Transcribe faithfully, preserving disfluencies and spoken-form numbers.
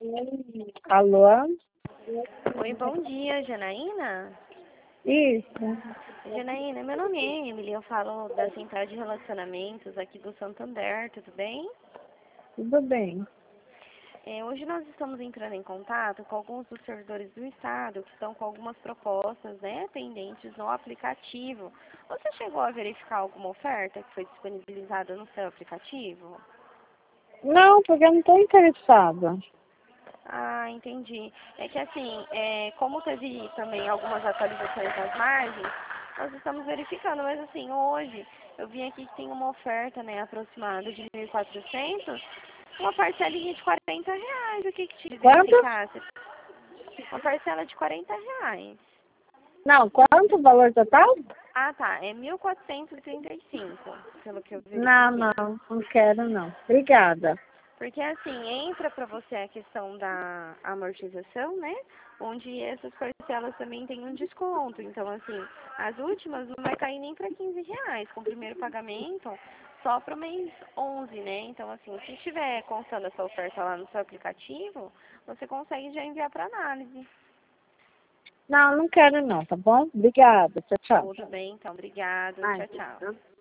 Alô? Oi, bom dia, Janaína? Isso. Janaína, meu nome é Emily, eu falo da Central de Relacionamentos aqui do Santander, tudo bem? Tudo bem. É, hoje nós estamos entrando em contato com alguns dos servidores do Estado que estão com algumas propostas, né, pendentes no aplicativo. Você chegou a verificar alguma oferta que foi disponibilizada no seu aplicativo? Não, porque eu não estou interessada. Ah, entendi. É que assim, é, como teve também algumas atualizações nas margens, nós estamos verificando, mas assim, hoje eu vi aqui que tem uma oferta, né, aproximada de mil e quatrocentos, uma parcelinha de quarenta reais. O que que te Quanto? verificasse? Uma parcela de quarenta reais. Não, quanto o valor total? Ah, tá, é mil quatrocentos e trinta e cinco, pelo que eu Não, verifiquei. não, não quero não. Obrigada. Porque assim, entra para você a questão da amortização, né? Onde essas parcelas também têm um desconto. Então, assim, as últimas não vai cair nem para quinze reais, com o primeiro pagamento só para o mês onze, né? Então, assim, se estiver constando essa oferta lá no seu aplicativo, você consegue já enviar para análise. Não, não quero não, tá bom? Obrigada. Tchau, tchau. Tudo bem, então, obrigado. Ai, Tchau, tchau. eu-